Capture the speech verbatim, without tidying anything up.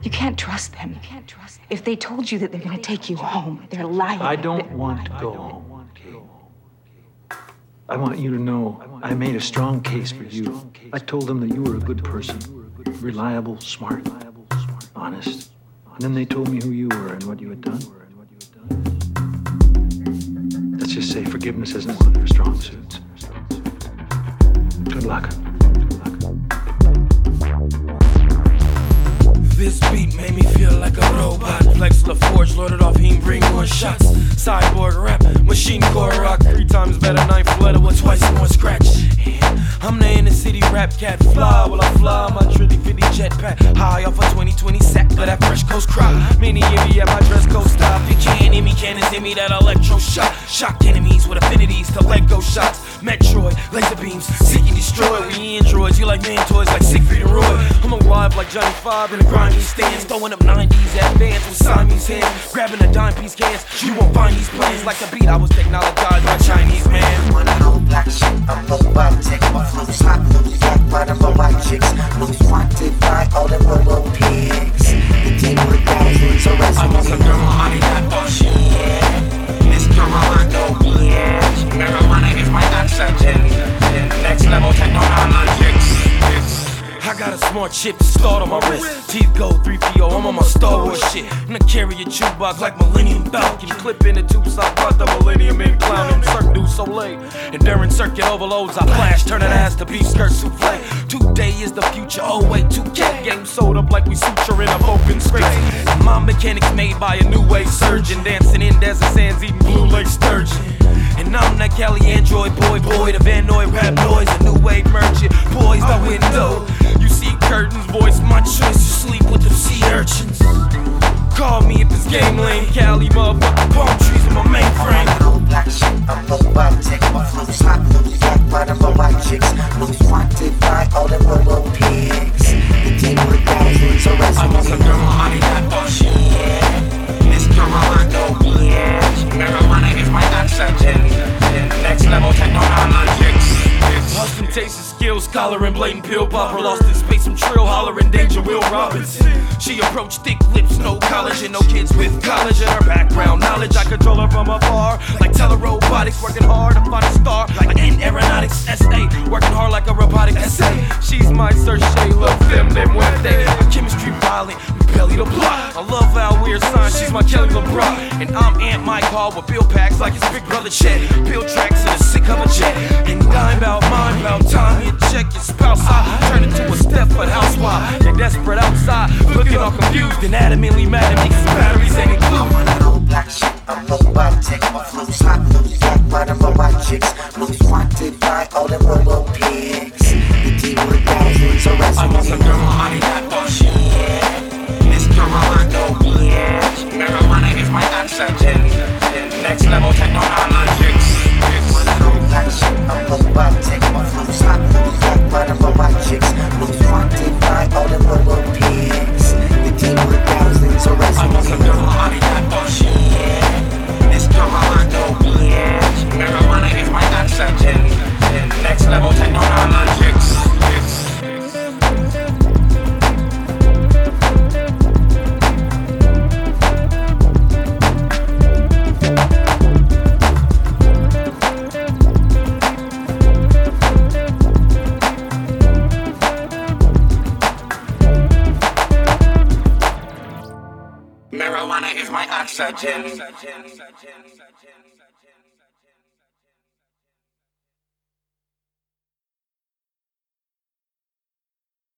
You can't trust them. You can't trust them. If they told you that they're going to take you home, they're lying. I don't want to go home, Kate. I want you to know I made a strong case for you. I told them that you were a good person, reliable, smart, honest. And then they told me who you were and what you had done. Let's just say forgiveness isn't one of their strong suits. Good luck. This beat made me feel like a robot. Plex LaForge loaded off, he bring more shots. Cyborg rap, machine core rock. Three times better, ninth letter with twice more scratch. And I'm the inner city rap cat. Fly while I fly my trilly fifty jetpack. High off a twenty twenty sack, but that fresh coast crop. Many of me at my dress code stop. You can't hear me, can't see me, that electro shot. Shock enemies with affinities to Lego shots. Metroid, laser beams, seek and destroy. We androids, you like man toys like Siegfried and Roy. I'm alive like Johnny Five in a grimy stance. Throwing up nineties advance with Siamese hands. Grabbing a dime piece cans, you won't find these plans. Like a beat I was technologized by Chinese man. One low black shit, I'm low body, take my flows hot, loose back by the white chicks. Loose wanted by all the robo pigs. The team with thousands of resumes. I'm also girl, money, that bullshit. Yeah, Mister Rolando, yeah. Marijuana is my oxygen. Next level technologics. I got a smart chip to start on my wrist. Teeth go three P O, I'm on my Star Wars shit. I'm gonna carry a jukebox like Millennium Falcon. Clip in the tube, so I brought the Millennium in clown. Cirque du Soleil. And during circuit overloads, I flash, turn that ass to beef skirt souffle. Today is the future, oh wait, two K. Game sold up like we suture in a open space. And my mechanics made by a new wave surgeon. Dancing in desert sands, eating blue lake sturgeon. And I'm that Cali Android boy, boy, the Van Noy rap noise, a new wave merchant, poised the window. You see curtains, voice my choice, you sleep with the sea urchins. Call me if it's game lame, Cali, motherfucking palm trees in my mainframe. I'm low black shit, I'm low body, take my flows hot, loose back by the white chicks. Loose wanted by all the robo pigs. The team with thousands of resumes. I'm also girl, money, that bullshit. Yeah, Mister Rolando, yeah. Marijuana is my oxygen. Next level technologics. Ostentatious skills, collar and blatant pill popper. Lost in space, some trill hollering danger, Will Robinson. She approached thick lips, no college and no kids with college. And her background knowledge, I control her from afar. Like telerobotics, working hard to find a star. Like in aeronautics, S A, working hard like a robotic essay. She's my search, la femme de muerte. Chemistry violent, belly to plot. I love how weird signs, she's my Kelly LeBron. And I'm Aunt Mike Hall with bill packs like his big brother Chet. Pill tracks in a sick of a jet. And dime about mine, about time you check your spouse. I turn into a Stepford housewife. They're desperate outside, looking all confused and adamantly mad at me cause batteries ain't included. I'm on low black shit, I'm low body, take my flows hot, loose back by the white chicks. Loose wanted by all the robo pigs. The team with thousands of resumes. I'm also girl, money, that bullshit. Yeah, Mister Rolando, yeah. Marijuana is my oxygen. Next level technologics. One low black shit, I'm low body, take my flows hot, loose back by the white chicks. Loose wanted by all the robo pigs. The team with thousands of resumes. I'm also girl, money, that bullshit. Yeah, Mister Rolando, yeah. Marijuana is my oxygen. Next level technologics. Marijuana is my oxygen.